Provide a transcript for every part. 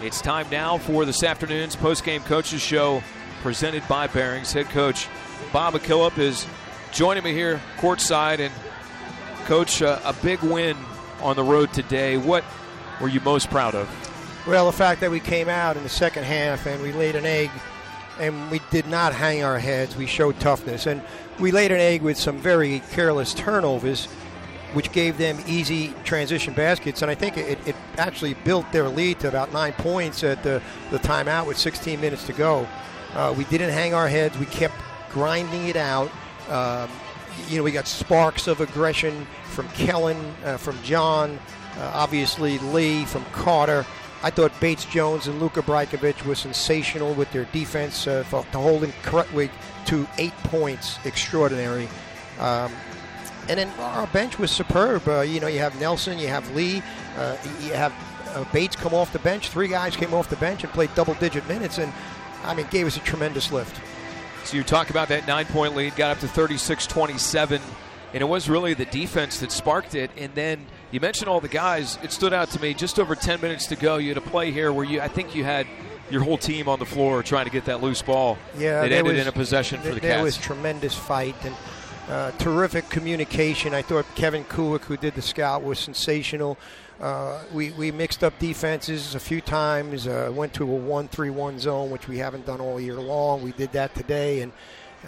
It's time now for this afternoon's post-game coaches show presented by Barings. Head coach Bob McKillop is joining me here courtside. And Coach, a big win on the road today. What were you most proud of? Well, the fact that we came out in the second half and we laid an egg and we did not hang our heads. We showed toughness. And we laid an egg with some very careless turnovers, which gave them easy transition baskets. And I think it actually built their lead to about 9 points at the timeout with 16 minutes to go. We didn't hang our heads. We kept grinding it out. We got sparks of aggression from Kellen, from John, obviously Lee, from Carter. I thought Bates-Jones and Luka Brajkovic were sensational with their defense to holding Krutwig to 8 points. Extraordinary. And then our bench was superb. You have Nelson, you have Lee, you have Bates come off the bench. 3 guys came off the bench and played double-digit minutes, and, gave us a tremendous lift. So you talk about that 9-point lead, got up to 36-27, and it was really the defense that sparked it. And then you mentioned all the guys. It stood out to me just over 10 minutes to go. You had a play here where I think you had your whole team on the floor trying to get that loose ball. Yeah, it ended in a possession for the Cats. There was tremendous fight and terrific communication. I thought Kevin Kulik, who did the scout, was sensational. We mixed up defenses a few times, went to a 1-3-1 zone, which we haven't done all year long. We did that today, and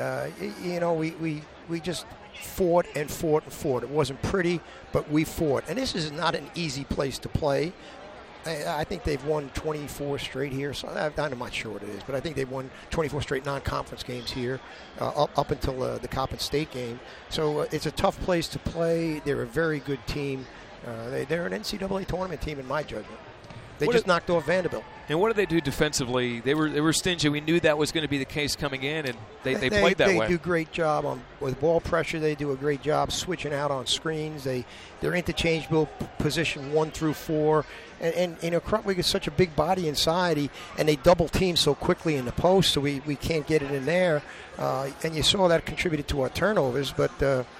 we just fought and fought and fought. It wasn't pretty, but we fought. And this is not an easy place to play. I think they've won 24 straight here. So I'm not sure what it is, but I think they've won 24 straight non-conference games here up until the Coppin State game. So it's a tough place to play. They're a very good team. They're an NCAA tournament team in my judgment. They just knocked off Vanderbilt. And what did they do defensively? They were stingy. We knew that was going to be the case coming in, and they played that way. They do a great job with ball pressure. They do a great job switching out on screens. They're interchangeable position 1 through 4. And Krutwig is such a big body inside, and they double team so quickly in the post, so we can't get it in there. And you saw that contributed to our turnovers, but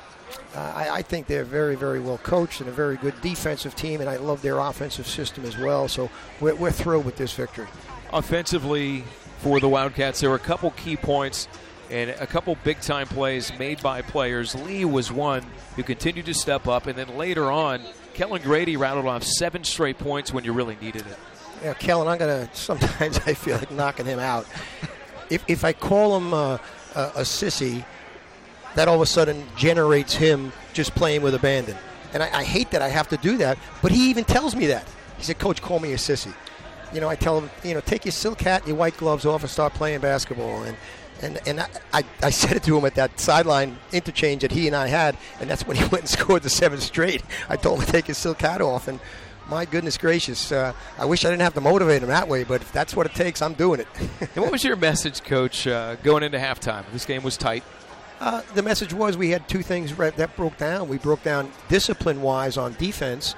I think they're very, very well coached and a very good defensive team, and I love their offensive system as well. So we're thrilled with this victory. Offensively, for the Wildcats, there were a couple key points and a couple big-time plays made by players. Lee was one who continued to step up, and then later on, Kellen Grady rattled off 7 straight points when you really needed it. Yeah, Kellen, sometimes I feel like knocking him out. If I call him a sissy, that all of a sudden generates him just playing with abandon. And I hate that I have to do that, but he even tells me that. He said, Coach, call me a sissy. I tell him, take your silk hat and your white gloves off and start playing basketball. And I said it to him at that sideline interchange that he and I had, and that's when he went and scored the 7th straight. I told him to take his silk hat off, and my goodness gracious, I wish I didn't have to motivate him that way, but if that's what it takes, I'm doing it. And what was your message, Coach, going into halftime? This game was tight. The message was we had 2 things that broke down. We broke down discipline-wise on defense.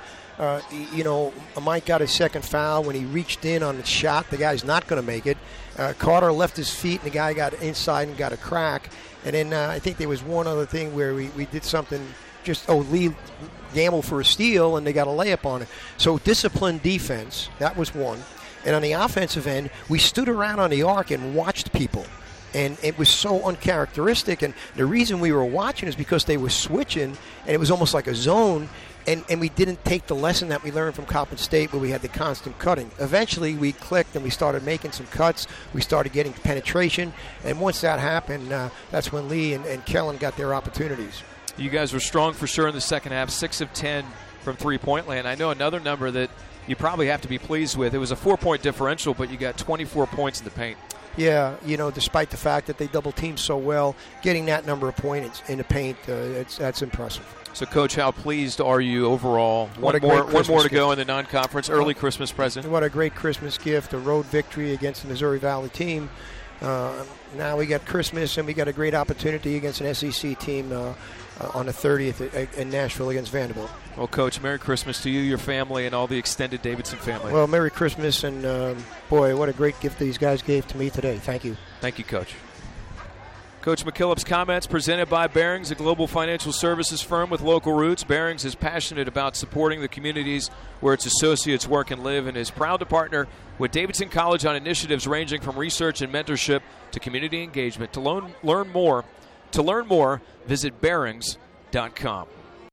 Mike got his second foul when he reached in on the shot. The guy's not going to make it. Carter left his feet, and the guy got inside and got a crack. And then I think there was one other thing where we did something Lee gambled for a steal, and they got a layup on it. So disciplined defense, that was one. And on the offensive end, we stood around on the arc and watched people. And it was so uncharacteristic. And the reason we were watching is because they were switching, and it was almost like a zone. And we didn't take the lesson that we learned from Coppin State where we had the constant cutting. Eventually, we clicked, and we started making some cuts. We started getting penetration. And once that happened, that's when Lee and Kellen got their opportunities. You guys were strong for sure in the second half, 6 of 10 from three-point land. I know another number that you probably have to be pleased with. It was a 4-point differential, but you got 24 points in the paint. Yeah, despite the fact that they double-teamed so well, getting that number of points in the paint, that's impressive. So, Coach, how pleased are you overall? One more to go in the non-conference, early Christmas present. What a great Christmas gift, a road victory against the Missouri Valley team. Now we got Christmas, and we got a great opportunity against an SEC team on the 30th in Nashville against Vanderbilt. Well, Coach, Merry Christmas to you, your family, and all the extended Davidson family. Well, Merry Christmas, and boy, what a great gift these guys gave to me today. Thank you. Thank you, Coach. Coach McKillop's comments presented by Barings, a global financial services firm with local roots. Barings is passionate about supporting the communities where its associates work and live and is proud to partner with Davidson College on initiatives ranging from research and mentorship to community engagement. To learn more, visit Barings.com.